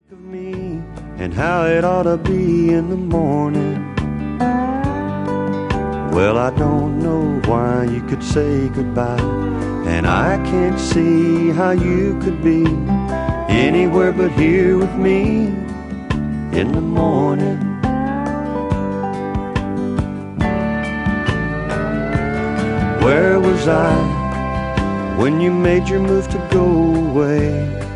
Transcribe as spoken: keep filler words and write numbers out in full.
Of me and how it ought to be in the morning. Well, I don't know why you could say goodbye, and I can't see how you could be anywhere but here with me in the morning. Where was I when you made your move to go away?